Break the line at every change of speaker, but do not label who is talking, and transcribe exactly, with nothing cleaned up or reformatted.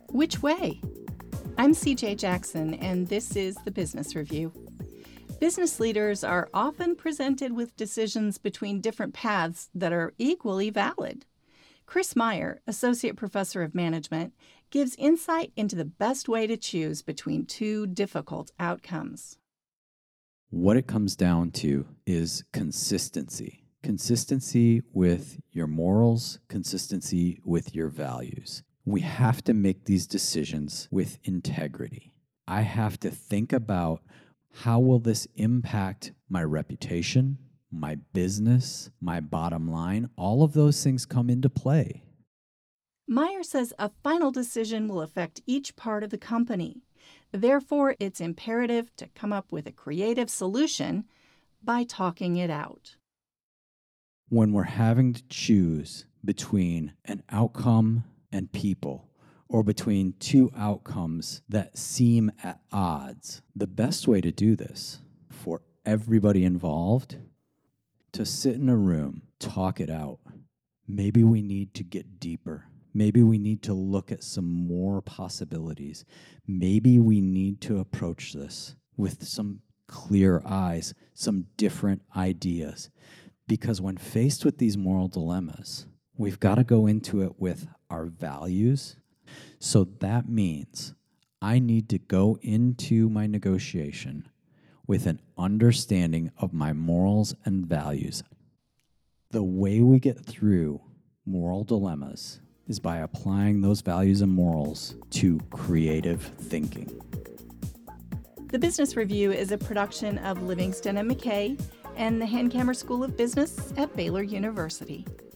Which way? I'm C J Jackson, and this is the Business Review. Business leaders are often presented with decisions between different paths that are equally valid. Chris Meyer, Associate Professor of Management, gives insight into the best way to choose between two difficult outcomes.
What it comes down to is consistency. Consistency with your morals, consistency with your values. We have to make these decisions with integrity. I have to think about, how will this impact my reputation, my business, my bottom line? All of those things come into play.
Meyer says a final decision will affect each part of the company. Therefore, it's imperative to come up with a creative solution by talking it out.
When we're having to choose between an outcome and people, or between two outcomes that seem at odds, the best way to do this for everybody involved, to sit in a room, talk it out. Maybe we need to get deeper. Maybe we need to look at some more possibilities. Maybe we need to approach this with some clear eyes, some different ideas. Because when faced with these moral dilemmas, we've got to go into it with our values. So that means I need to go into my negotiation with an understanding of my morals and values. The way we get through moral dilemmas is by applying those values and morals to creative thinking.
The Business Review is a production of Livingston and McKay and the Hankamer School of Business at Baylor University.